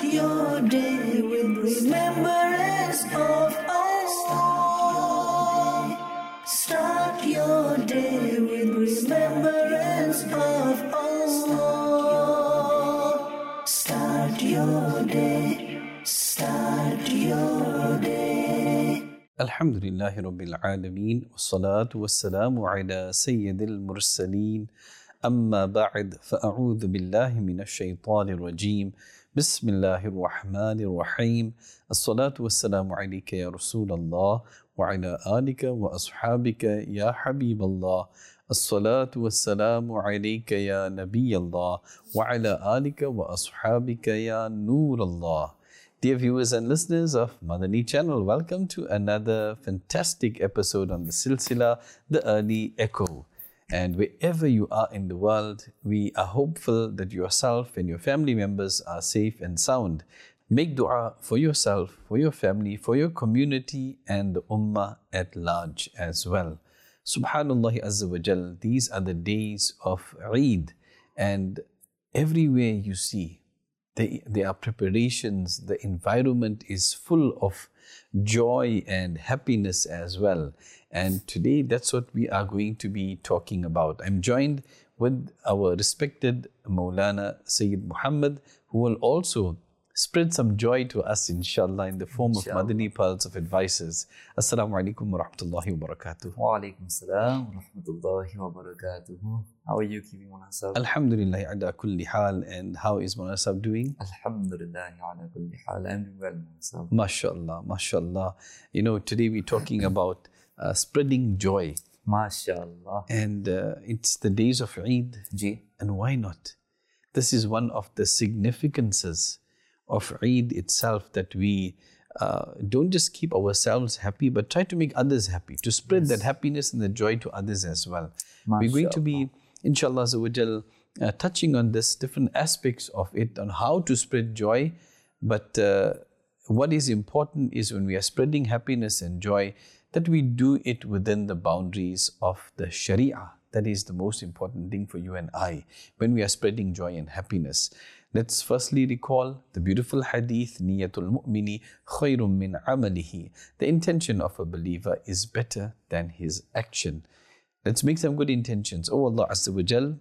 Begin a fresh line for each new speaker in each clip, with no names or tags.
your day with remembrance of Allah. Start your day with remembrance of Allah. Start your day. Start your day.
Alhamdulillahi Rabbil Alameen. Wassalatu wassalamu ala Sayyidil Mursaleen. Amma ba'd. Fa'a'udhu billahi minash shaitanir rajeem. Bismillahir Rahmanir Rahim. As-salatu wassalamu alayka ya Rasulallah wa ala alika wa ashabika ya Habiballah. As-salatu wassalamu alayka ya Nabiyallah wa ala alika wa ashabika ya Nurallah. Dear viewers and listeners of Madani Channel, welcome to another fantastic episode on the Silsila, The Early Echo. And wherever you are in the world, we are hopeful that yourself and your family members are safe and sound. Make dua for yourself, for your family, for your community and the ummah at large as well. Subhanallah Azza wa Jal, these are the days of Eid, and everywhere you see, there are preparations, the environment is full of joy and happiness as well. And today that's what we are going to be talking about. I'm joined with our respected Maulana Sayyid Muhammad, who will also spread some joy to us, inshallah, in the form of Madani Pearls of Advices. Assalamu alaikum wa rahmatullahi wa barakatuh.
Wa alaikum salam wa rahmatullahi wa barakatuh. How are you keeping, Maulana Sahib?
Alhamdulillah ala kulli hal. And how is Maulana Sahib doing?
Alhamdulillah ala kulli hal. I'm doing well, Maulana Sahib.
MashaAllah, MashaAllah. You know, today we're talking about spreading joy.
MashaAllah.
And it's the days of Eid.
Ji.
And why not? This is one of the significances of Eid itself, that we don't just keep ourselves happy, but try to make others happy, to spread that happiness and the joy to others as well. We're going to be, inshallah, touching on this different aspects of it, on how to spread joy. But what is important is when we are spreading happiness and joy, that we do it within the boundaries of the Sharia. That is the most important thing for you and I, when we are spreading joy and happiness. Let's firstly recall the beautiful hadith, Niyatul Mu'mini khayrun min amalihi. The intention of a believer is better than his action. Let's make some good intentions. Oh Allah Azza wa Jal,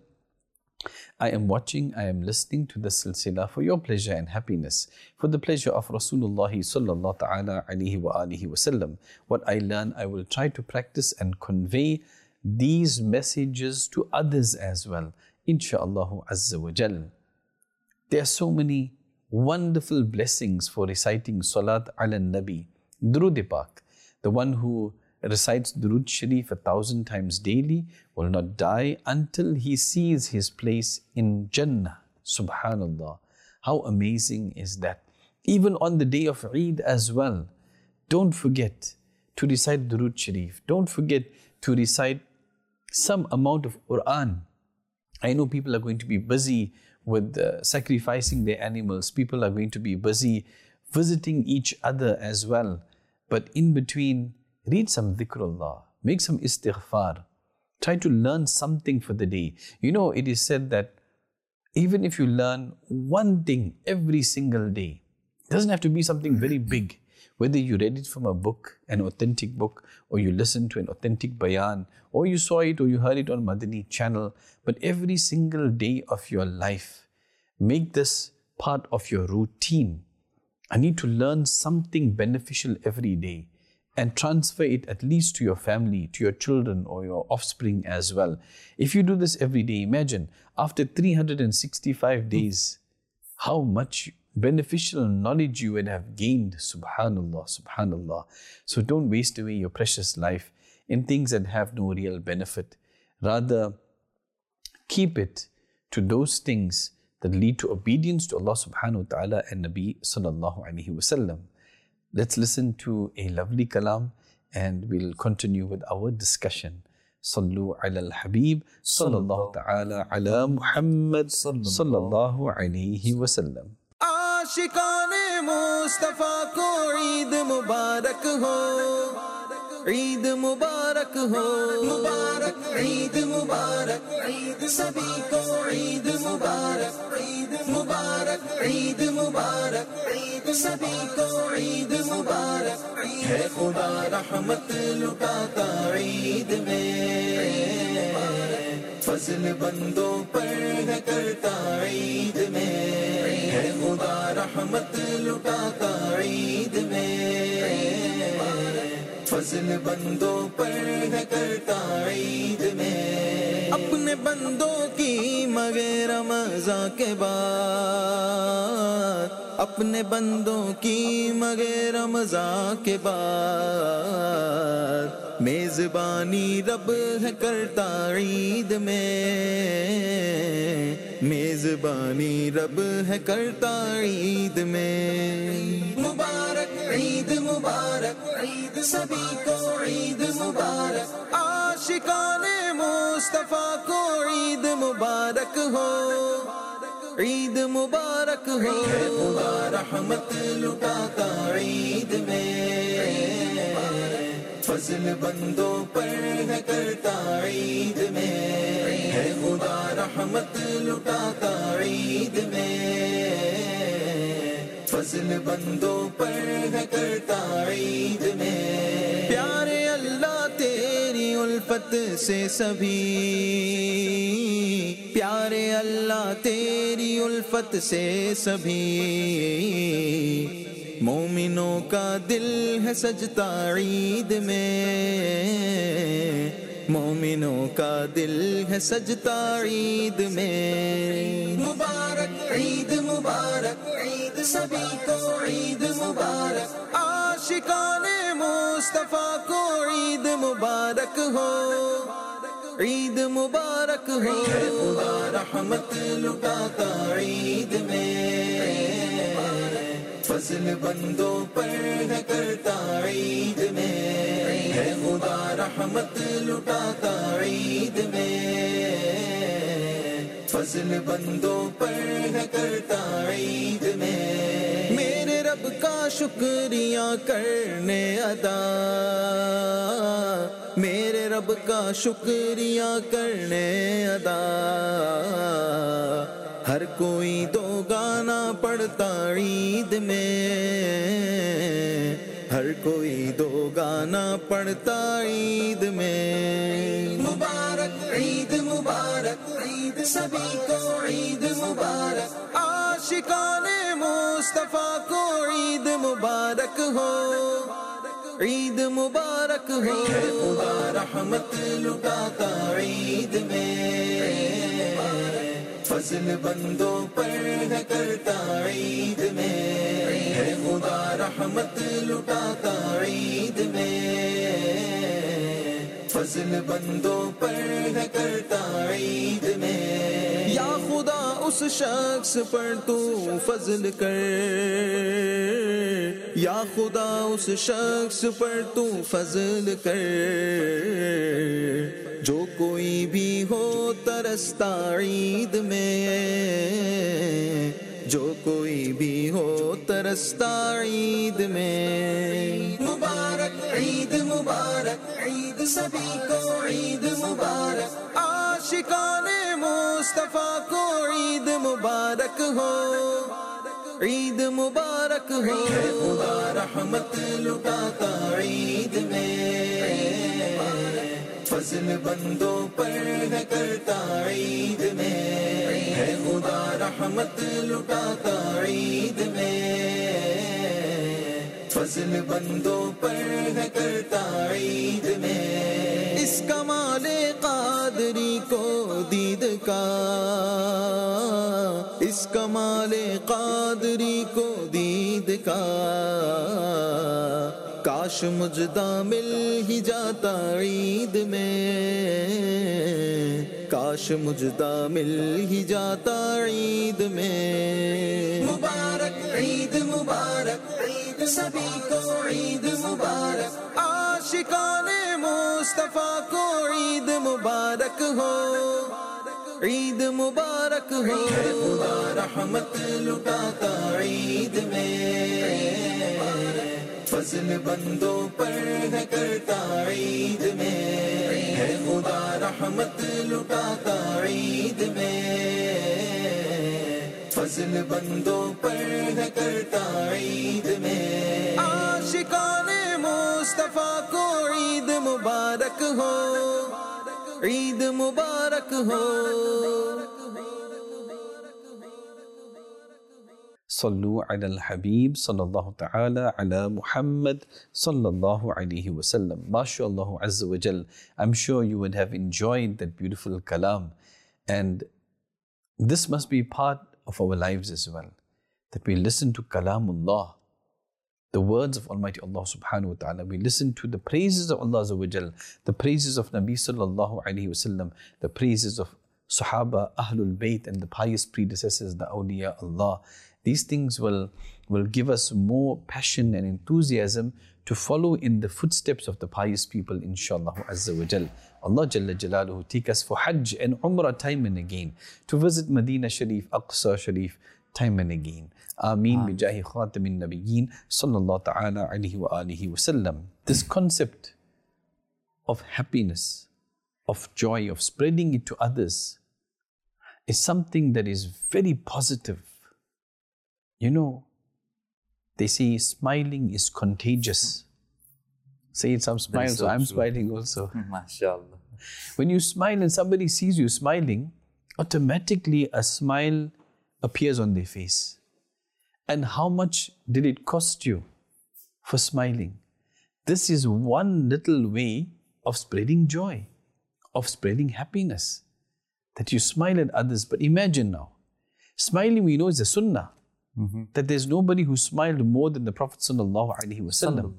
I am watching, I am listening to the silsila for your pleasure and happiness, for the pleasure of Rasulullah sallallahu ta'ala alayhi wa alihi wa sallam. What I learn, I will try to practice and convey these messages to others as well, insha'Allah Azza wa Jal. There are so many wonderful blessings for reciting Salat ala Nabi, Durud Pak. The one who recites Durud Sharif 1,000 times daily will not die until he sees his place in Jannah. Subhanallah. How amazing is that? Even on the day of Eid as well, don't forget to recite Durud Sharif. Don't forget to recite some amount of Quran. I know people are going to be busy with sacrificing their animals. People are going to be busy visiting each other as well. But in between, read some dhikrullah, make some istighfar. Try to learn something for the day. You know, it is said that even if you learn one thing every single day, it doesn't have to be something very big. Whether you read it from a book, an authentic book, or you listened to an authentic bayan, or you saw it or you heard it on Madani Channel, but every single day of your life, make this part of your routine. I need to learn something beneficial every day and transfer it at least to your family, to your children or your offspring as well. If you do this every day, imagine after 365 days, how much beneficial knowledge you would have gained. Subhanallah, Subhanallah. So don't waste away your precious life in things that have no real benefit. Rather, keep it to those things that lead to obedience to Allah subhanahu wa ta'ala and Nabi sallallahu alayhi wa sallam. Let's listen to a lovely kalam and we'll continue with our discussion. Sallu ala al-Habib sallallahu ta'ala ala Muhammad sallallahu alayhi wa sallam.
आशिकाने Mustafa को ईद मुबारक हो, ईद मुबारक हो, मुबारक ईद मुबारक, ईद सभी को ईद मुबारक, ईद मुबारक, ईद मुबारक, سبھی کو عید مبارک ہے خدا رحمت لٹاتا عید میں فضل بندوں پر ہے کرتا عید میں ہے خدا رحمت لٹاتا عید میں فضل بندوں پر ہے کرتا عید میں اپنے بندوں کی مگے رمضان کے بعد اپنے بندوں کی مگے رمضان کے بعد میزبانی رب ہے کرتا عید میں میزبانی رب ہے کرتا عید میں مبارک عید سبھی کو عید مبارک عاشقان مصطفیٰ کو عید مبارک ہو عید مبارک ہو خدا رحمت لٹاتا عید میں فضل بندوں پر ہے کرتا عید میں ہے خدا رحمت لٹاتا عید میں فضل بندوں پر ہے کرتا عید میں پیارے اللہ تیری الفت سے سبھی پیارے اللہ تیری الفت سے سبھی مومنوں کا دل ہے سجتا عید میں مومنوں کا دل ہے سجتا عید میں مبارک عید سبھی کو عید مبارک عاشقان مصطفیٰ کو عید مبارک ہو عید مبارک ہو خدا رحمت لٹاتا عید میں فضل بندوں پر ہے کرتا عید میں ہے خدا رحمت لٹاتا عید میں فضل بندوں پر ہے کرتا عید میں میرے رب کا شکریہ کرنے ادا میرے رب کا شکریہ کرنے ادا ہر کوئی دو گانا پڑھتا عید میں ہر کوئی دو گانا پڑھتا عید میں مبارک عید سبھی کو عید مبارک عاشقان مصطفیٰ کو عید مبارک ہو عید مبارک ہو خدا رحمت لٹاتا عید میں فضل بندوں پر ہے کرتا عید میں ہے خدا رحمت لٹاتا عید میں فضل بندوں پر ہے کرتا عید میں یا خدا اس شخص پر تو فضل کر یا خدا اس شخص پر تو فضل کر جو کوئی بھی ہو ترستا عید میں جو کوئی بھی ہو ترستا عید میں مبارک عید سبھی کو عید مبارک عاشقان مصطفیٰ کو عید مبارک ہو عید مبارک ہو خدا رحمت لٹاتا عید میں فضل بندوں پر ہے کرتا عید میں ہے خدا رحمت لٹاتا عید میں فضل بندوں پر ہے کرتا عید میں اس کمال قادری کو دید کا اس کمال قادری کو دید کا کاش مجدہ مل ہی جاتا عید میں کاش مجدہ مل ہی جاتا عید میں مبارک عید سبھی کو عید مبارک عاشقان مصطفیٰ کو عید مبارک ہو عید مبارک ہو خدا رحمت لٹاتا عید میں فضل بندوں پر ہے کرتا عید میں ہے خدا رحمت لٹاتا عید میں फजल बंदों पर है करता ईद में। आशिकाने मुस्तफा को ईद मुबारक हो, ईद मुबारक हो।
Sallu ala al-Habib sallallahu ta'ala ala Muhammad sallallahu alayhi wa sallam. MashaAllah Azza wa Jal. I'm sure you would have enjoyed that beautiful kalam. And this must be part of our lives as well. That we listen to kalamullah, the words of Almighty Allah subhanahu wa ta'ala. We listen to the praises of Allah Azza wa Jal, the praises of Nabi sallallahu alayhi wa sallam, the praises of Sahaba, Ahlul Bayt, and the pious predecessors, the awliya Allah. These things will give us more passion and enthusiasm to follow in the footsteps of the pious people, inshallah Azza wa Jal. Allah Jalla Jalaluhu take us for Hajj and Umrah time and again, to visit Medina Sharif, Aqsa Sharif time and again. Ameen bi jahi khatamin nabiyyin sallallahu ta'ala alayhi wa alihi wa sallam. This concept of happiness, of joy, of spreading it to others is something that is very positive. You know, they say smiling is contagious. Say it, some smile, so I'm smiling also.
MashaAllah.
When you smile and somebody sees you smiling, automatically a smile appears on their face. And how much did it cost you for smiling? This is one little way of spreading joy, of spreading happiness, that you smile at others. But imagine now, smiling we know is a sunnah. That there's nobody who smiled more than the Prophet sallallahu alaihi wasallam.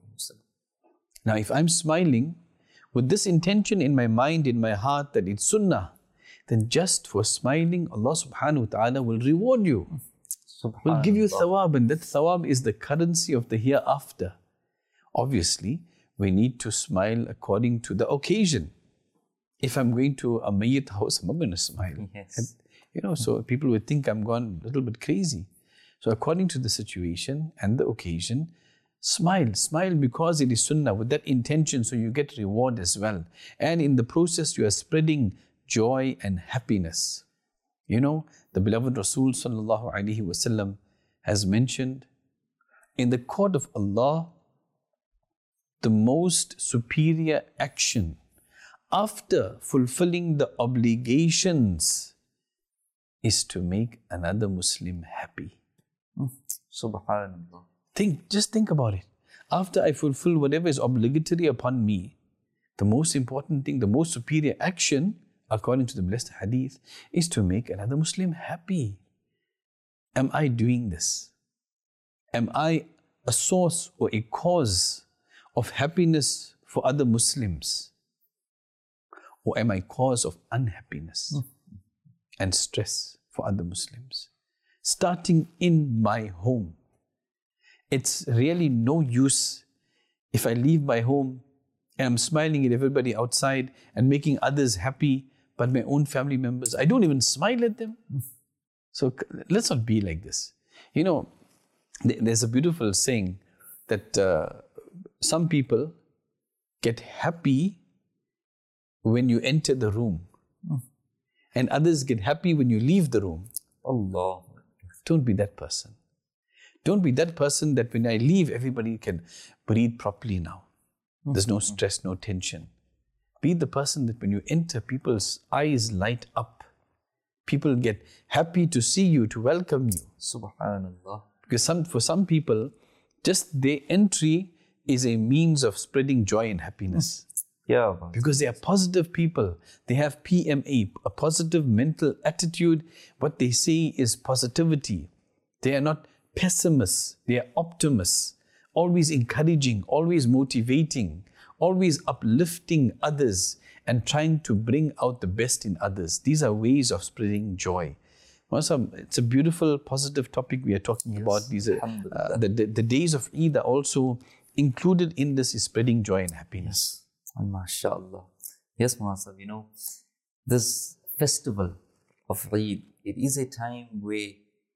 Now, if I'm smiling with this intention in my mind, in my heart, that it's sunnah, then just for smiling, Allah subhanahu wa ta'ala will reward you. Will give you thawab, and that thawab is the currency of the hereafter. Obviously, we need to smile according to the occasion. If I'm going to a mayyit house, I'm not going to smile.
Yes.
So people would think I'm gone a little bit crazy. So according to the situation and the occasion, smile. Smile because it is sunnah, with that intention, so you get reward as well. And in the process, you are spreading joy and happiness. The beloved Rasul sallallahu alaihi wasallam has mentioned, in the court of Allah, the most superior action after fulfilling the obligations is to make another Muslim happy.
Subhanallah.
Just think about it. After I fulfill whatever is obligatory upon me, the most important thing, the most superior action, according to the blessed hadith, is to make another Muslim happy. Am I doing this? Am I a source or a cause of happiness for other Muslims? Or am I cause of unhappiness and stress for other Muslims? Starting in my home. It's really no use if I leave my home and I'm smiling at everybody outside and making others happy, but my own family members, I don't even smile at them. So let's not be like this. There's a beautiful saying that some people get happy when you enter the room, and others get happy when you leave the room.
Allah.
Don't be that person. Don't be that person that when I leave, everybody can breathe properly now. There's no stress, no tension. Be the person that when you enter, people's eyes light up. People get happy to see you, to welcome you.
Subhanallah.
Because for some people, just their entry is a means of spreading joy and happiness.
Yeah.
Because they are positive people. They have PMA, a positive mental attitude. What they say is positivity. They are not pessimists. They are optimists. Always encouraging, always motivating, always uplifting others and trying to bring out the best in others. These are ways of spreading joy. It's a beautiful, positive topic we are talking about. These are, the days of Eid are also included in this, is spreading joy and happiness.
MashaAllah. Yes, Muhammad, this festival of Eid, it is a time where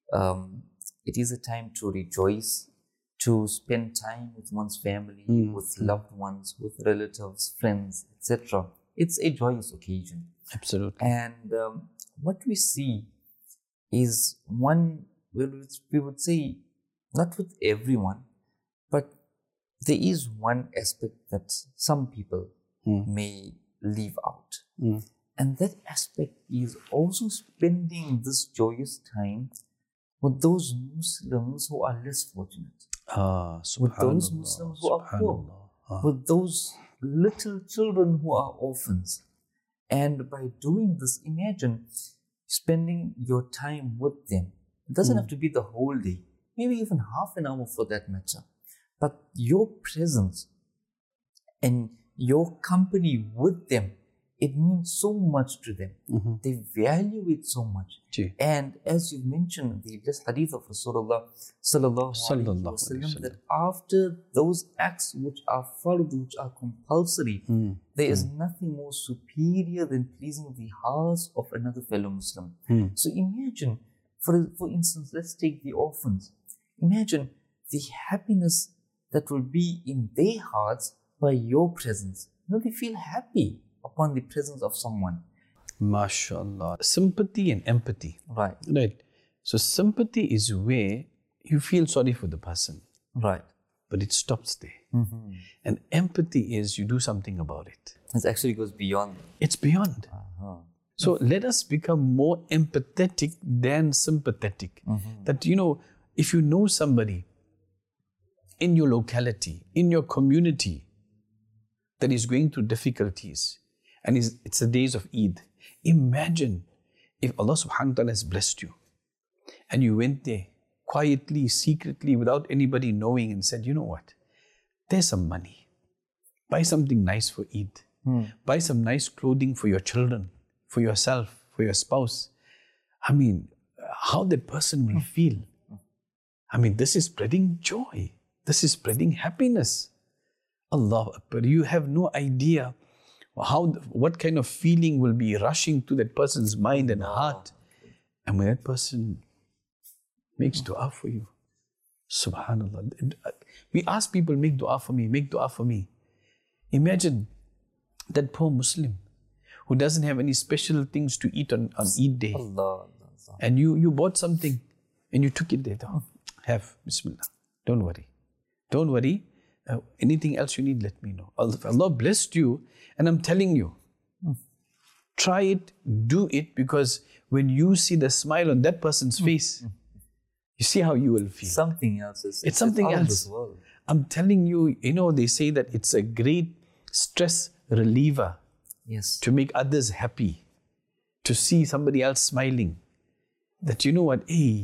it is a time to rejoice, to spend time with one's family, with loved ones, with relatives, friends, etc. It's a joyous occasion.
Absolutely.
And what we see is one, we would say, not with everyone, but there is one aspect that some people may leave out. And that aspect is also spending this joyous time with those Muslims who are less fortunate, with those Muslims who are poor, with those little children who are orphans. And by doing this, imagine spending your time with them. It doesn't have to be the whole day, maybe even half an hour for that matter. But your presence and your company with them, it means so much to them. They value it so much. And as you mentioned, the blessed hadith of Rasulullah sallallahu alaihi wasallam, that after those acts which are fard, which are compulsory, there is nothing more superior than pleasing the hearts of another fellow Muslim. So imagine, for instance, let's take the orphans. Imagine the happiness that will be in their hearts by your presence. They feel happy upon the presence of someone.
MashaAllah. Sympathy and empathy.
Right.
So sympathy is where you feel sorry for the person.
Right.
But it stops there. And empathy is you do something about it.
It actually goes beyond.
It's beyond. So let us become more empathetic than sympathetic. That, if you know somebody in your locality, in your community that is going through difficulties, and it's the days of Eid. Imagine if Allah subhanahu wa ta'ala has blessed you and you went there quietly, secretly, without anybody knowing and said, you know what, there's some money. Buy something nice for Eid. Buy some nice clothing for your children, for yourself, for your spouse. I mean, how that person will feel. I mean, this is spreading joy. This is spreading happiness. Allahu Akbar. You have no idea what kind of feeling will be rushing to that person's mind and heart. And when that person makes dua for you, subhanallah. We ask people, make dua for me, make dua for me. Imagine that poor Muslim who doesn't have any special things to eat on Eid day. And you bought something and you took it there. Have, Bismillah. Don't worry. Don't worry. Anything else you need, let me know. Allah blessed you, and I'm telling you, try it, do it, because when you see the smile on that person's face, you see how you will feel.
Something else.
It's something else. I'm telling you, they say that it's a great stress reliever.
Yes.
To make others happy, to see somebody else smiling. That you know what,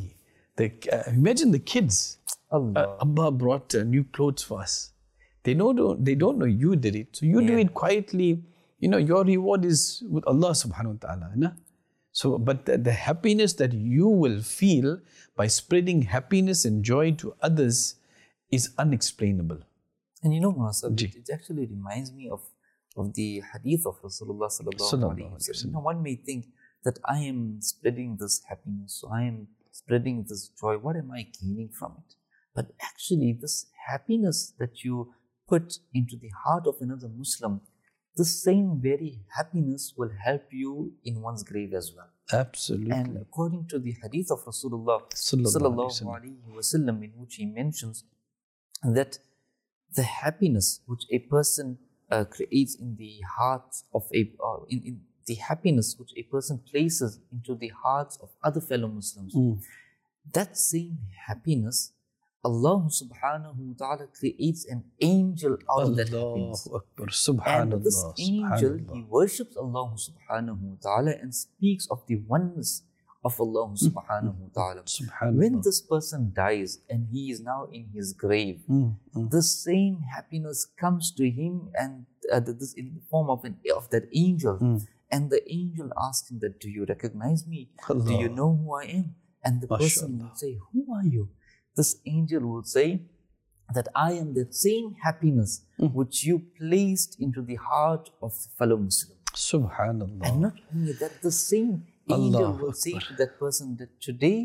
imagine the kids. Abba brought new clothes for us. They don't know you did it. So you do it quietly. Your reward is with Allah subhanahu wa ta'ala. So, but the happiness that you will feel by spreading happiness and joy to others is unexplainable.
And it actually reminds me of the hadith of Rasulullah sallallahu alaihi wasallam. One may think that I am spreading this happiness, so I am spreading this joy. What am I gaining from it? But actually, this happiness that you put into the heart of another Muslim, the same very happiness will help you in one's grave as well.
Absolutely.
And according to the hadith of Rasulullah sallallahu alaihi wasallam, in which he mentions that the happiness which a person creates in the hearts of in the happiness which a person places into the hearts of other fellow Muslims, that same happiness, Allah subhanahu wa ta'ala creates an angel out of that happiness.
Akbar. Subhanallah.
And this angel, he worships Allah subhanahu wa ta'ala and speaks of the oneness of Allah subhanahu wa ta'ala. When this person dies and he is now in his grave, the same happiness comes to him, and this in the form of that angel. And the angel asks him that, do you recognize me? Allah. Do you know who I am? And the person will say, who are you? This angel will say that I am the same happiness which you placed into the heart of the fellow Muslim.
Subhanallah.
And not only that, the same angel will say to that person that today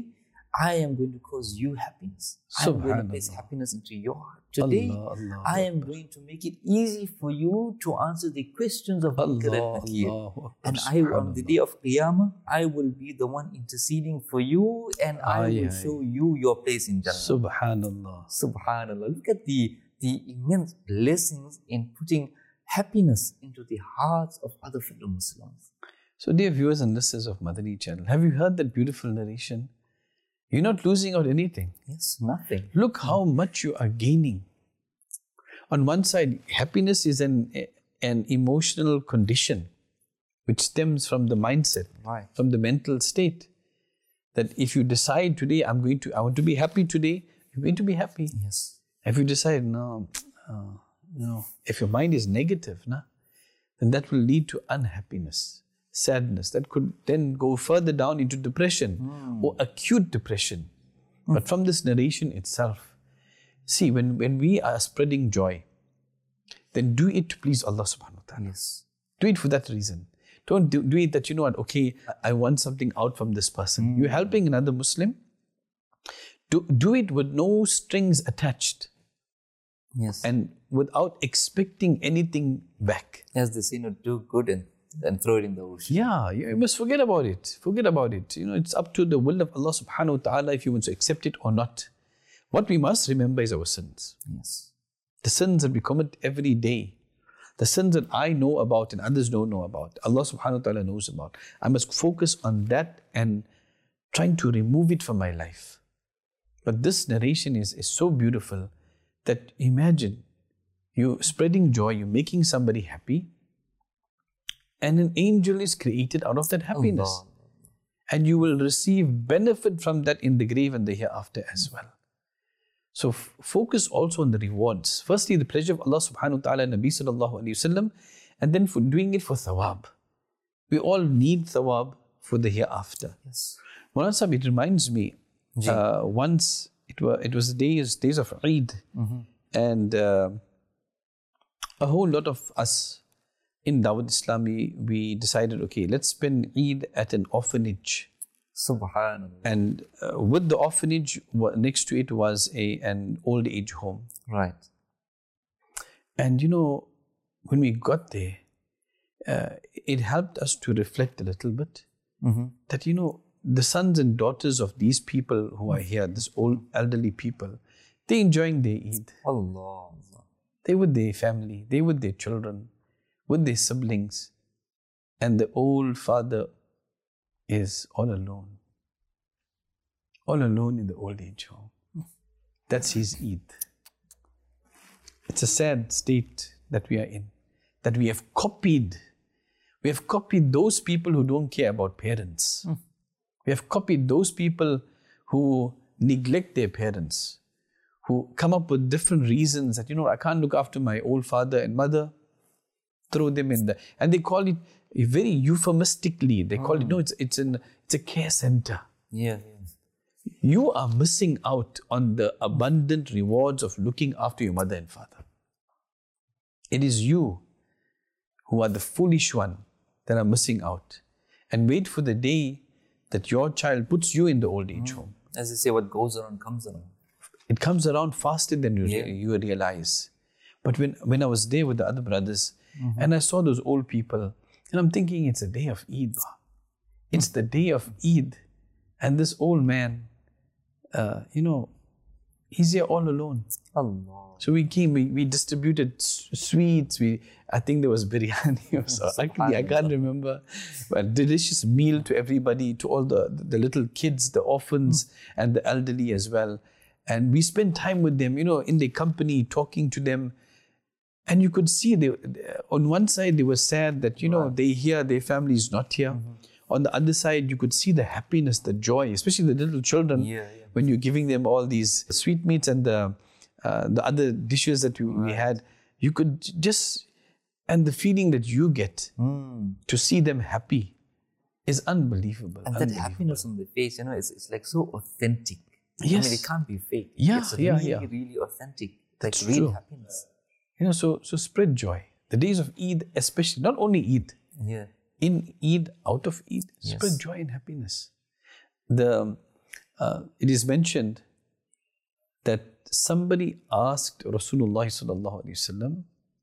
I am going to cause you happiness. I am going to place happiness into your heart. Today, I am going to make it easy for you to answer the questions of Munkar and Nakir. And on the day of Qiyamah, I will be the one interceding for you, and I will show you your place in Jannah.
Subhanallah.
Subhanallah. Look at the immense blessings in putting happiness into the hearts of other fellow Muslims.
So, dear viewers and listeners of Madani channel, have you heard that beautiful narration? You're not losing out anything.
Yes, nothing.
Look how much you are gaining. On one side, happiness is an emotional condition which stems from the mindset, from the mental state. That if you decide today, I want to be happy today, you're going to be happy.
Yes.
If you decide, no, if your mind is negative, then that will lead to unhappiness, sadness. That could then go further down into depression or acute depression. But from this narration itself, see, when we are spreading joy, then do it to please Allah subhanahu wa ta'ala.
Yes.
Do it for that reason. Don't do it that, okay, I want something out from this person. You're helping another Muslim. Do it with no strings attached.
Yes.
And without expecting anything back.
As they say, do good and throw it in the ocean.
Yeah, you must forget about it. Forget about it. It's up to the will of Allah subhanahu wa ta'ala if you want to accept it or not. What we must remember is our sins.
Yes.
The sins that we commit every day. The sins that I know about and others don't know about. Allah subhanahu wa ta'ala knows about. I must focus on that and trying to remove it from my life. But this narration is so beautiful that imagine you spreading joy, you're making somebody happy, and an angel is created out of that happiness.
Allah.
And you will receive benefit from that in the grave and the hereafter as well. So focus also on the rewards. Firstly, the pleasure of Allah subhanahu wa ta'ala and Nabi sallallahu alayhi wa sallam, and then for doing it for thawab. We all need thawab for the hereafter.
Yes.
Maulana Sahib, it reminds me, once it was days of Eid, and a whole lot of us in Dawud Islami, we decided, okay, let's spend Eid at an orphanage.
Subhanallah.
And with the orphanage, next to it was an old age home.
Right.
And when we got there, it helped us to reflect a little bit that, the sons and daughters of these people who are here, this old elderly people, they're enjoying their Eid.
Allah.
They with their family, they with their children, with their siblings. And the old father is all alone in the old age home. That's his Eid. It's a sad state that we are in, that we have copied. We have copied those people who don't care about parents. We have copied those people who neglect their parents, who come up with different reasons that, I can't look after my old father and mother. Throw them in there. And they call it very euphemistically. They call it, no, it's a care center.
Yeah.
You are missing out on the abundant rewards of looking after your mother and father. It is you who are the foolish one that are missing out. And wait for the day that your child puts you in the old age home.
As they say, what goes around comes around.
It comes around faster than you realize. But when I was there with the other brothers, and I saw those old people, and I'm thinking, it's a day of Eid. It's the day of Eid. And this old man, he's here all alone.
Allah.
So we came, we distributed sweets. I think there was biryani or so. Actually, I can't remember. But a delicious meal to everybody, to all the little kids, the orphans, and the elderly as well. And we spent time with them, in their company, talking to them. And you could see, on one side, they were sad that, they here, their family is not here. On the other side, you could see the happiness, the joy, especially the little children, when you're giving them all these sweetmeats and the other dishes that we had. You could and the feeling that you get to see them happy is unbelievable.
And that happiness on the face, it's like so authentic.
Yes.
I mean, it can't be fake.
Yeah,
it's really authentic.
That's
like real
true.
happiness.
So spread joy. The days of Eid, especially, not only Eid, in Eid, out of Eid, spread joy and happiness. The it is mentioned that somebody asked Rasulullah sallallahu alaihi wasallam,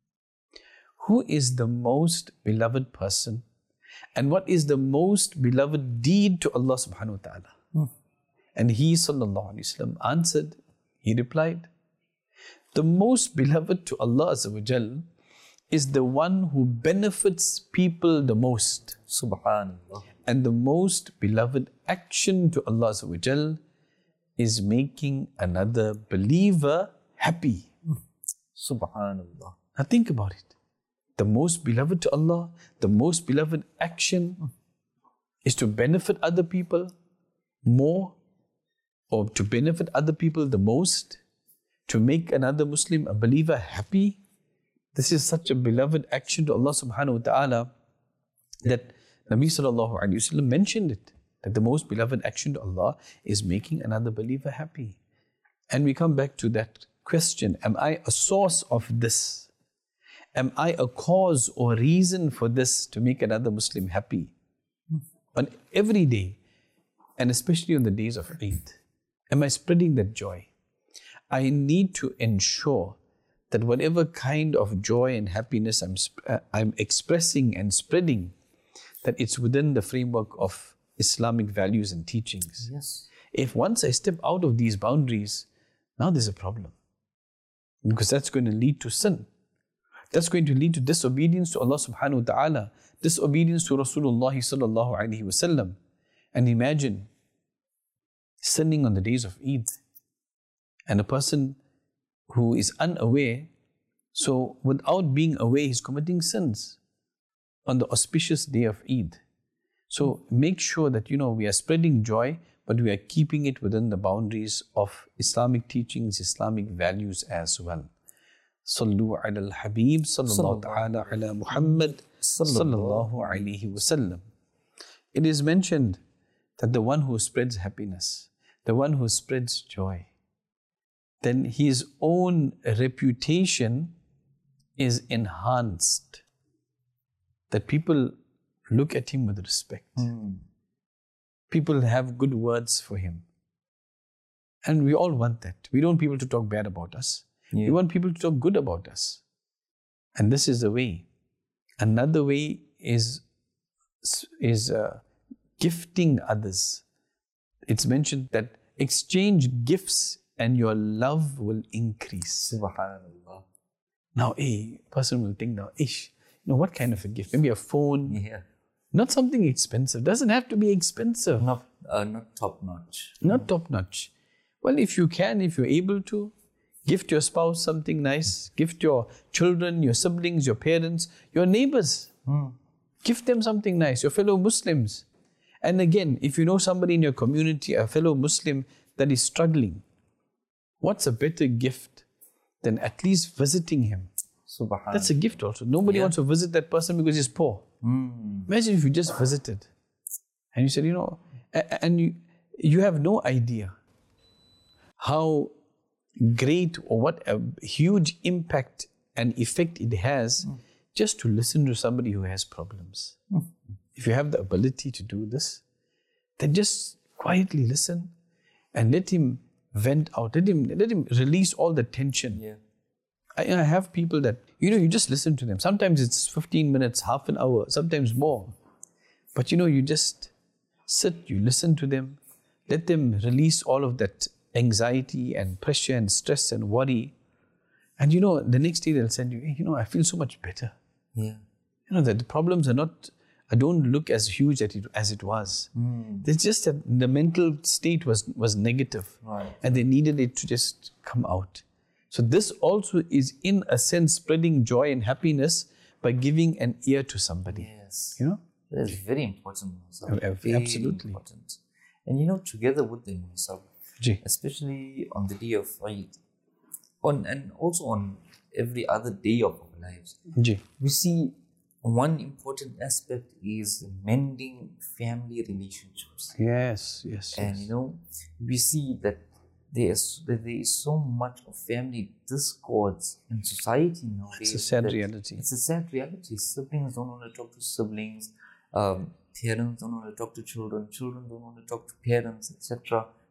who is the most beloved person and what is the most beloved deed to Allah subhanahu wa ta'ala? And he sallallahu alaihi wasallam answered, he replied, the most beloved to Allah azza wa jal is the one who benefits people the most.
Subhanallah.
And the most beloved action to Allah azza wa jal is making another believer happy.
Subhanallah.
Now think about it. The most beloved to Allah, the most beloved action is to benefit other people more, or to benefit other people the most, to make another Muslim, a believer, happy. This is such a beloved action to Allah subhanahu wa ta'ala that Nabi sallallahu alayhi wa sallam mentioned it, that the most beloved action to Allah is making another believer happy. And we come back to that question, am I a source of this? Am I a cause or reason for this to make another Muslim happy? On every day, and especially on the days of Eid, am I spreading that joy? I need to ensure that whatever kind of joy and happiness I'm expressing and spreading, that it's within the framework of Islamic values and teachings.
Yes.
If once I step out of these boundaries, now there's a problem. Because that's going to lead to sin. That's going to lead to disobedience to Allah subhanahu wa ta'ala, disobedience to Rasulullah sallallahu alayhi wa sallam. And imagine sinning on the days of Eid. And a person who is unaware, so without being aware, he's committing sins on the auspicious day of Eid. So make sure that, we are spreading joy, but we are keeping it within the boundaries of Islamic teachings, Islamic values as well. Sallu ala al-Habib, sallallahu ta'ala ala Muhammad, sallallahu alayhi wa sallam. It is mentioned that the one who spreads happiness, the one who spreads joy, then his own reputation is enhanced. That people look at him with respect. People have good words for him. And we all want that. We don't want people to talk bad about us. We want people to talk good about us. And this is the way. Another way is gifting others. It's mentioned that exchange gifts and your love will increase.
Subhanallah.
Now, a person will think now, what kind of a gift? Maybe a phone.
Yeah.
Not something expensive. Doesn't have to be expensive.
Not top notch.
Not top notch. Well, if you can, if you're able to, gift your spouse something nice. Gift your children, your siblings, your parents, your neighbors. Gift them something nice. Your fellow Muslims. And again, if you know somebody in your community, a fellow Muslim that is struggling, what's a better gift than at least visiting him?
Subhanallah.
That's a gift also. Nobody wants to visit that person because he's poor. Imagine if you just visited and you said, and you have no idea how great or what a huge impact and effect it has just to listen to somebody who has problems. If you have the ability to do this, then just quietly listen and let him vent out. Let him release all the tension.
Yeah.
I have people that, you just listen to them. Sometimes it's 15 minutes, half an hour, sometimes more. But you just sit, you listen to them, let them release all of that anxiety and pressure and stress and worry. And the next day they'll send you, hey, I feel so much better.
Yeah.
That the problems don't look as huge as it was. It's just that the mental state was negative.
Right.
And they needed it to just come out. So this also is in a sense spreading joy and happiness by giving an ear to somebody.
Yes.
That
is very important. Very
absolutely
important. And together with them,
Ji.
especially on the day of Eid, and also on every other day of our lives,
Ji.
we see one important aspect is mending family relationships.
Yes.
And we see that there is so much of family discords in society nowadays.
It's a sad reality.
It's a sad reality. Siblings don't want to talk to siblings. Parents don't want to talk to children. Children don't want to talk to parents, etc.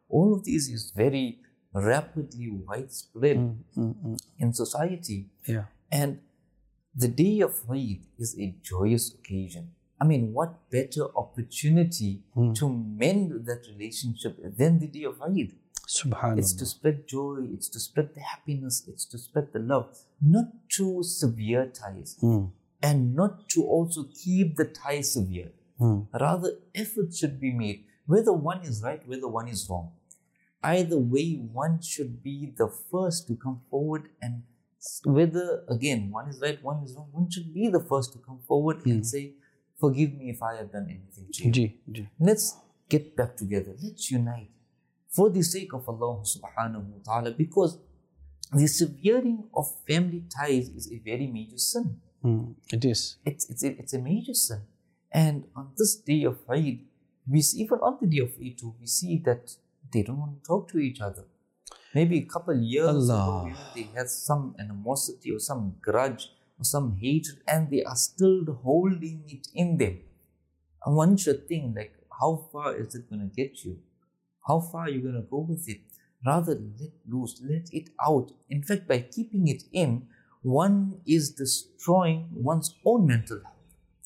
All of these is very rapidly widespread in society.
Yeah.
And the day of Eid is a joyous occasion. I mean, what better opportunity to mend that relationship than the day of Eid?
Subhanallah.
It's to spread joy, it's to spread the happiness, it's to spread the love, not to sever ties and not to also keep the ties severe. Rather, efforts should be made, whether one is right, whether one is wrong. Either way, one should be the first to come forward, and whether, again, one is right, one is wrong, one should be the first to come forward and say, forgive me if I have done anything to you. Let's get back together. Let's unite for the sake of Allah subhanahu wa ta'ala, because the severing of family ties is a very major sin.
It is.
It's a major sin. And on this day of Eid, we see, even on the day of Eid too, we see that they don't want to talk to each other. Maybe a couple years ago, they had some animosity or some grudge or some hatred, and they are still holding it in them. And one should think, like, how far is it going to get you? How far are you going to go with it? Rather, let loose, let it out. In fact, by keeping it in, one is destroying one's own mental health.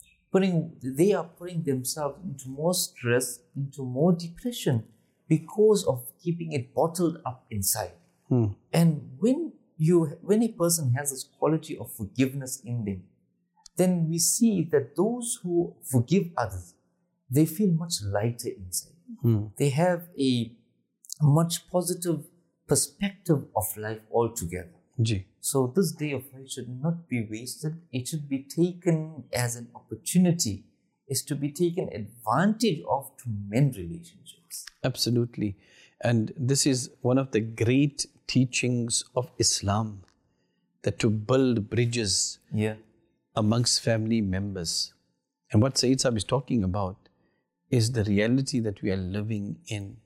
They are putting themselves into more stress, into more depression, because of keeping it bottled up inside. And when a person has this quality of forgiveness in them, then we see that those who forgive others, they feel much lighter inside. They have a much positive perspective of life altogether. So this day of Eid should not be wasted. It should be taken as an opportunity. It's to be taken advantage of to mend relationships.
Absolutely. And this is one of the great teachings of Islam, that to build bridges amongst family members. And what Sayyid Sahib is talking about is the reality that we are living in.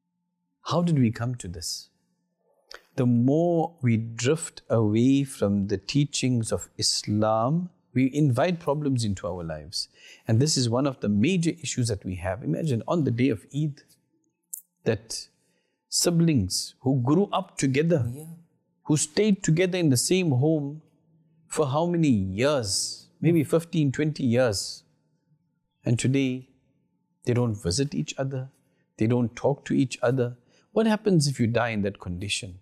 How did we come to this? The more we drift away from the teachings of Islam, we invite problems into our lives. And this is one of the major issues that we have. Imagine on the day of Eid, that siblings who grew up together, who stayed together in the same home for how many years? Maybe 15, 20 years. And today, they don't visit each other. They don't talk to each other. What happens if you die in that condition?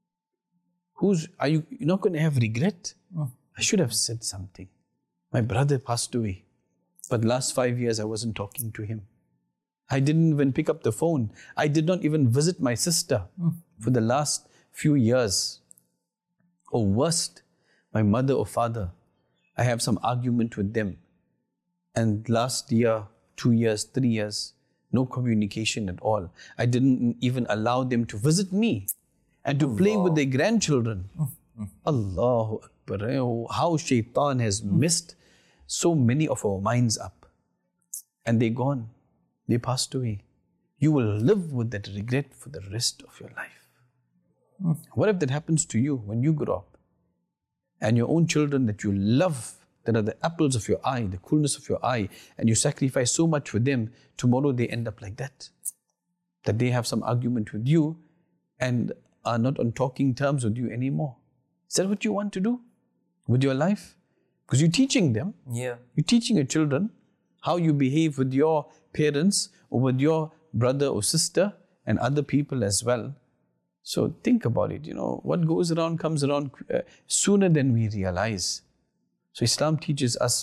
You're not going to have regret? I should have said something. My brother passed away, but last 5 years I wasn't talking to him. I didn't even pick up the phone. I did not even visit my sister for the last few years. Or worst, my mother or father, I have some argument with them. And last year, 2 years, 3 years, no communication at all. I didn't even allow them to visit me and to play with their grandchildren. Allahu Akbar. How shaitan has messed so many of our minds up. And they're gone. They passed away. You will live with that regret for the rest of your life. What if that happens to you when you grow up? And your own children that you love, that are the apples of your eye, the coolness of your eye, and you sacrifice so much for them, tomorrow they end up like that. That they have some argument with you and are not on talking terms with you anymore. Is that what you want to do with your life? Because you're teaching them. You're teaching your children how you behave with your parents or with your brother or sister and other people as well. So think about it, what goes around comes around sooner than we realize. So Islam teaches us,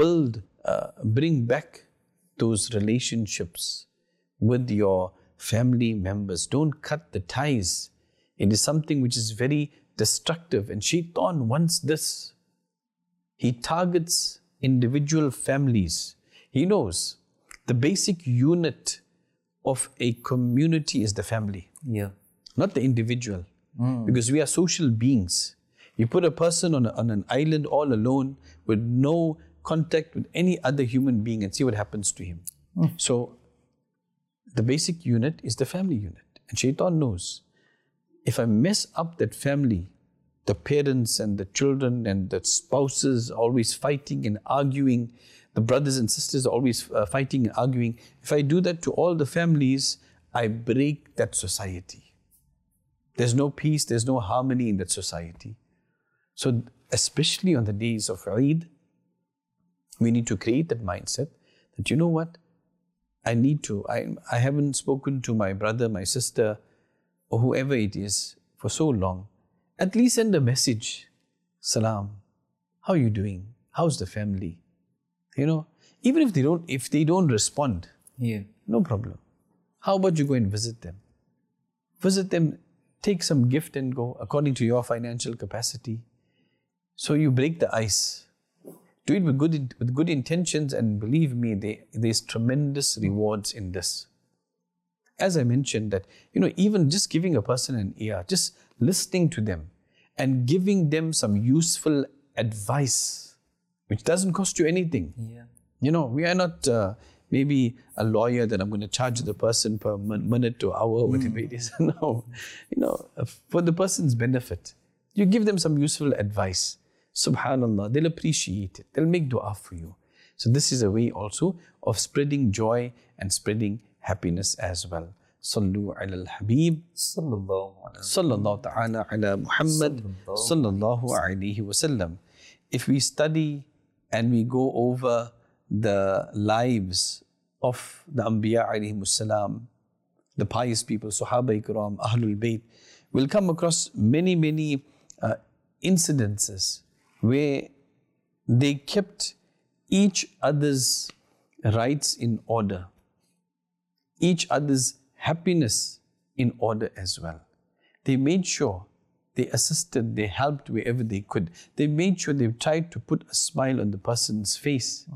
bring back those relationships with your family members. Don't cut the ties. It is something which is very destructive, and Shaitan wants this. He targets individual families. He knows the basic unit of a community is the family, not the individual, because we are social beings. You put a person on an island all alone with no contact with any other human being and see what happens to him. So the basic unit is the family unit. And Shaitan knows, if I mess up that family, the parents and the children and the spouses always fighting and arguing, the brothers and sisters are always fighting and arguing. If I do that to all the families, I break that society. There's no peace, there's no harmony in that society. So especially on the days of Eid, we need to create that mindset that, you know what, I haven't spoken to my brother, my sister, or whoever it is for so long. At least send a message. Salam. How are you doing? How's the family? You know, even if they don't respond, no problem. How about you go and visit them? Visit them, take some gift and go according to your financial capacity. So you break the ice. Do it with good intentions, and believe me, there's tremendous rewards in this. As I mentioned that, you know, even just giving a person an ear, just listening to them and giving them some useful advice, which doesn't cost you anything. You know, we are not maybe a lawyer that I'm going to charge the person per minute to hour, whatever it is. No, you know, for the person's benefit. You give them some useful advice. Subhanallah, they'll appreciate it. They'll make dua for you. So this is a way also of spreading joy and spreading happiness as well. Sallu ala al-Habib. Sallallahu ta'ala ala Muhammad. Sallallahu alayhi wa sallam. If we study and we go over the lives of the Anbiya alayhimus salam, the pious people, Sahaba Ikram, Ahlul Bayt, we'll come across many incidences where they kept each other's rights in order, each other's happiness in order as well. They made sure they assisted, they helped wherever they could. They made sure they tried to put a smile on the person's face.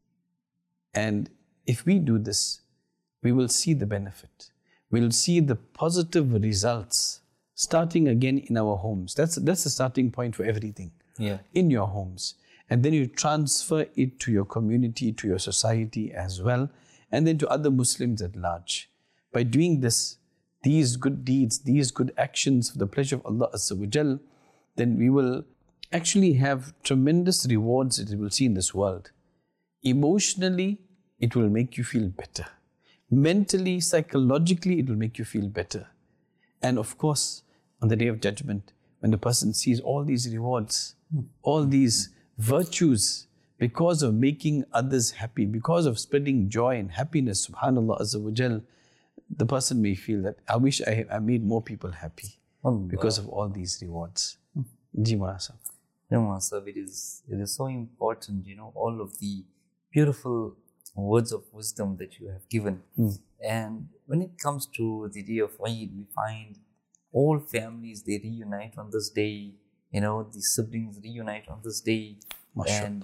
And if we do this, we will see the benefit. We'll see the positive results starting again in our homes. That's the starting point for everything. In your homes. And then you transfer it to your community, to your society as well, and then to other Muslims at large. By doing this, these good deeds, these good actions for the pleasure of Allah Azza wa Jal, then we will actually have tremendous rewards that we will see in this world. Emotionally, it will make you feel better. Mentally, psychologically, it will make you feel better. And of course, on the Day of Judgment, when the person sees all these rewards, all these virtues, because of making others happy, because of spreading joy and happiness, subhanallah azza wa jal, the person may feel that, I wish I made more people happy because of all these rewards. Ji Maulana Sahib.
Yeah, Maulana Sahib, it is so important, you know, all of the beautiful words of wisdom that you have given. And when it comes to the day of Eid, we find all families, they reunite on this day. You know, the siblings reunite on this day. And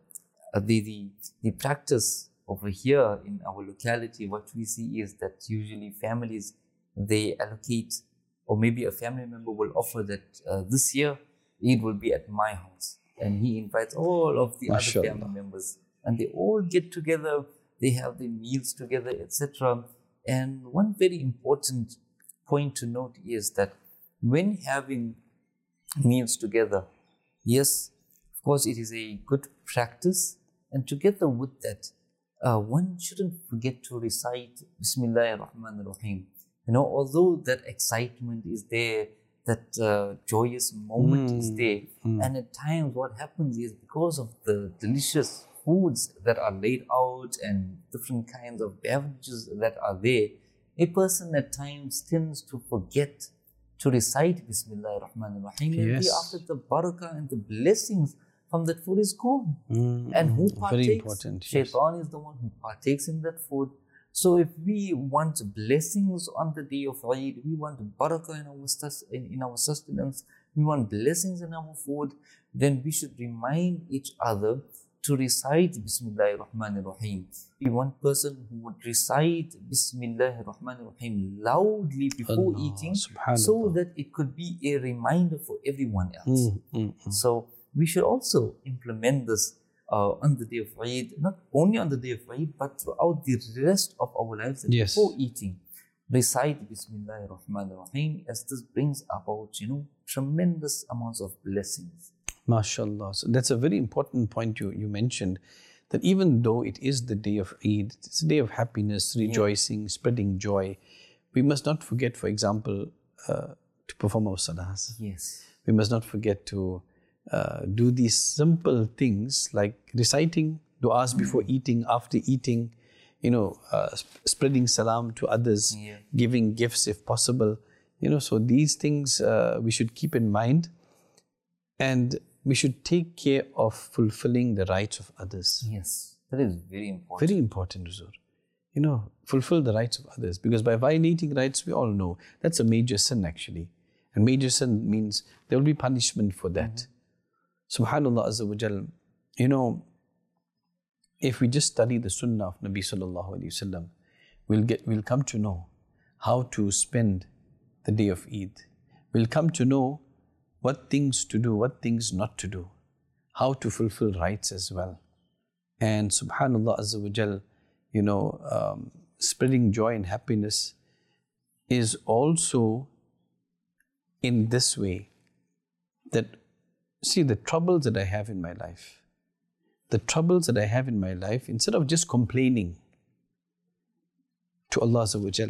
the practice over here in our locality, what we see is that usually families, they allocate, or maybe a family member will offer that this year, Eid will be at my house. And he invites all of the other family members. And they all get together, they have their meals together, etc. And one very important point to note is that when having meals together, yes, of course, it is a good practice, and together with that, one shouldn't forget to recite Bismillahir Rahmanir Rahim. You know, although that excitement is there, that joyous moment is there, and at times what happens is because of the delicious foods that are laid out and different kinds of beverages that are there, a person at times tends to forget to recite Bismillah ar-Rahman ar-Rahim, and after the barakah and the blessings from that food is gone. And who partakes?
Very important.
Shaitan is the one who partakes in that food. So if we want blessings on the day of Eid, we want barakah in our sustenance, we want blessings in our food, then we should remind each other to recite Bismillah ar-Rahman ar-Rahim. Be one person who would recite Bismillah ar-Rahman ar-Rahim loudly before eating, so that it could be a reminder for everyone else. So we should also implement this on the day of Eid, not only on the day of Eid, but throughout the rest of our lives. Before eating, recite Bismillah ar-Rahman ar-Rahim, as this brings about, tremendous amounts of blessings.
MashaAllah. So that's a very important point you mentioned, that even though it is the day of Eid, it's a day of happiness, rejoicing, spreading joy, we must not forget, for example, to perform our salahs.
Yes.
We must not forget to do these simple things like reciting du'as before eating, after eating, spreading salam to others, giving gifts if possible. So these things we should keep in mind, and we should take care of fulfilling the rights of others.
Yes, that is very important.
Very important, Huzur. Fulfill the rights of others, because by violating rights, we all know that's a major sin actually. And major sin means there will be punishment for that. Subhanallah Azza wa Jal, if we just study the sunnah of Nabi Sallallahu Alaihi Wasallam, we'll come to know how to spend the day of Eid. We'll come to know what things to do, what things not to do, how to fulfill rights as well. And Subhanallah Azza wa Jal, spreading joy and happiness is also in this way, that, see, the troubles that I have in my life, instead of just complaining to Allah Azza wa Jal,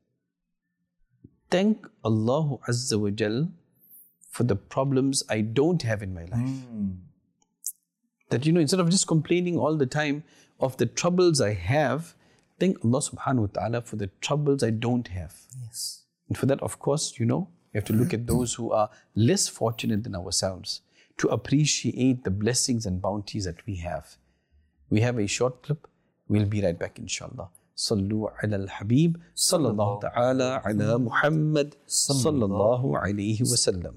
thank Allah Azza wa Jal for the problems I don't have in my life. That, instead of just complaining all the time of the troubles I have, thank Allah subhanahu wa ta'ala for the troubles I don't have.
Yes.
And for that, of course, we have to look at those who are less fortunate than ourselves to appreciate the blessings and bounties that we have. We have a short clip. We'll be right back, inshallah. Sallu ala al-Habib, sallallahu ta'ala ala Muhammad, sallallahu alayhi wa sallam.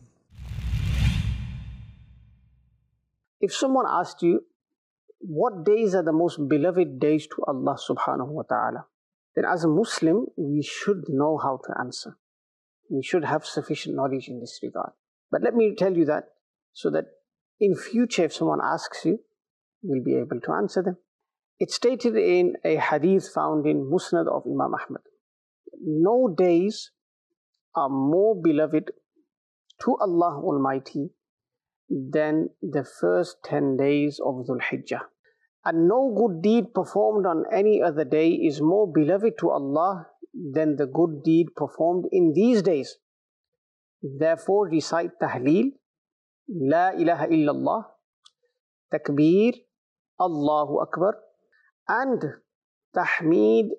If someone asked you, what days are the most beloved days to Allah subhanahu wa ta'ala, then as a Muslim, we should know how to answer. We should have sufficient knowledge in this regard. But let me tell you that, so that in future, if someone asks you, you'll be able to answer them. It's stated in a hadith found in Musnad of Imam Ahmad. No days are more beloved to Allah Almighty than the first 10 days of Dhul Hijjah. And no good deed performed on any other day is more beloved to Allah than the good deed performed in these days. Therefore, recite Tahleel, La ilaha illallah, Takbir, Allahu Akbar, and Tahmeed,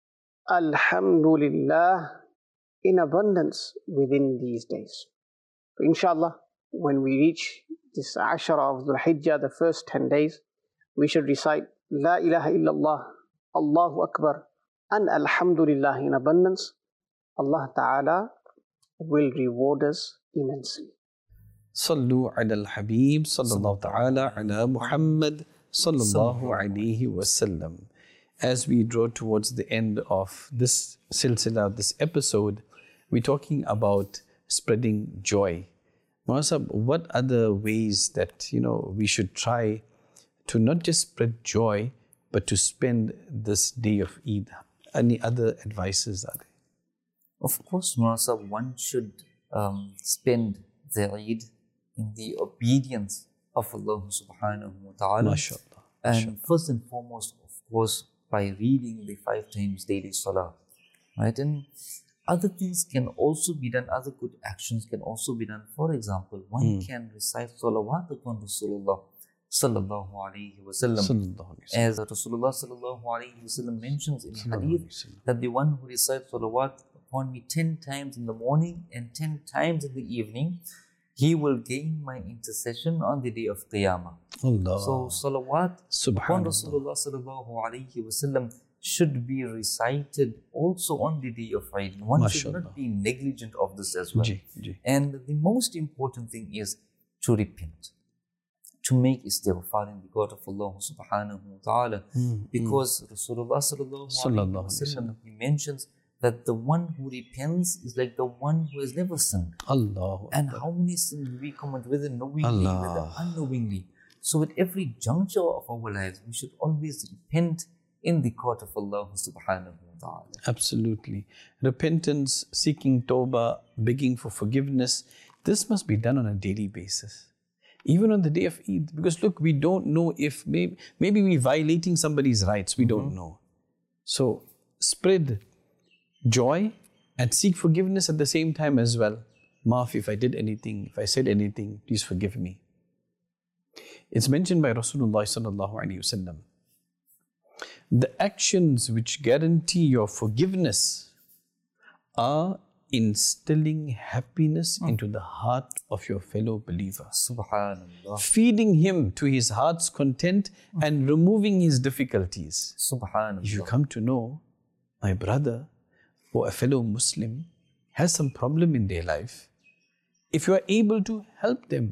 Alhamdulillah, in abundance within these days. So inshallah, when we reach this Ashara of Dhul Hijjah, the first 10 days, we should recite La ilaha illallah, Allahu Akbar, and Alhamdulillah in abundance. Allah Ta'ala will reward us immensely.
Sallu ala al-Habib, sallallahu ta'ala ala Muhammad, sallallahu alayhi wa sallam. As we draw towards the end of this silsila, this episode, we're talking about spreading joy. Mawlana, what other ways that, we should try to not just spread joy, but to spend this day of Eid? Any other advices are there?
Of course, Mawlana, one should spend the Eid in the obedience of Allah subhanahu wa ta'ala.
MashaAllah.
And first and foremost, of course, by reading the 5 times daily salah. Right? And other things can also be done, other good actions can also be done. For example, one can recite salawat upon Rasulullah sallallahu alayhi wa sallam. As Rasulullah sallallahu alayhi wa sallam mentions in hadith, that the one who recites salawat upon me 10 times in the morning and 10 times in the evening, he will gain my intercession on the day of Qiyamah.
Allah.
So salawat upon Rasulullah sallallahu alayhi wa sallam should be recited also on the day of Eid. One should not be negligent of this as well. And the most important thing is to repent, to make istighfar in the court of Allah subhanahu wa ta'ala. Because Rasulullah sallallahu alayhi wa sallam, he mentions that the one who repents is like the one who has never sinned.
Allah.
And how many sins we commit, whether knowingly, whether unknowingly. So at every juncture of our lives, we should always repent in the court of Allah subhanahu wa ta'ala.
Absolutely. Repentance, seeking tawbah, begging for forgiveness, this must be done on a daily basis. Even on the day of Eid. Because look, we don't know if maybe we're violating somebody's rights. We don't know. So spread joy And seek forgiveness at the same time as well. Maaf, if I did anything, if I said anything, please forgive me. It's mentioned by Rasulullah sallallahu alaihi wasallam. The actions which guarantee your forgiveness are instilling happiness into the heart of your fellow believer.
Subhanallah.
Feeding him to his heart's content and removing his difficulties.
Subhanallah.
If you come to know, my brother or a fellow Muslim has some problem in their life, if you are able to help them,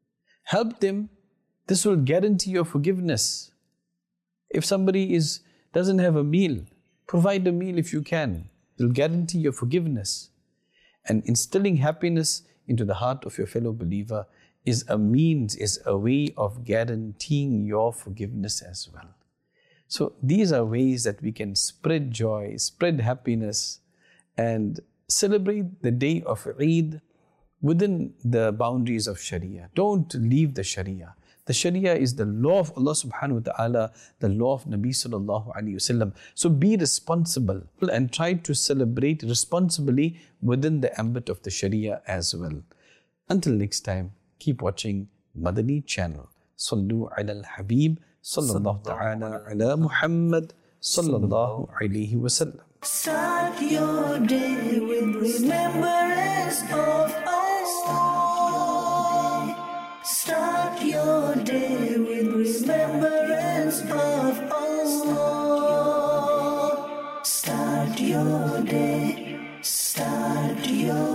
this will guarantee your forgiveness. If somebody doesn't have a meal, provide a meal if you can. It will guarantee your forgiveness. And instilling happiness into the heart of your fellow believer is a way of guaranteeing your forgiveness as well. So these are ways that we can spread joy, spread happiness, and celebrate the day of Eid within the boundaries of Sharia. Don't leave the Sharia. The Sharia is the law of Allah subhanahu wa ta'ala, the law of Nabi sallallahu alayhi wasallam. So be responsible and try to celebrate responsibly within the ambit of the Sharia as well. Until next time, keep watching Madani channel. Sallu ala al-Habib sallallahu ta'ala ala Muhammad sallallahu alayhi wasallam.
Start your day with remembrance of Allah. Start your day with remembrance of Allah. Start your day. Start your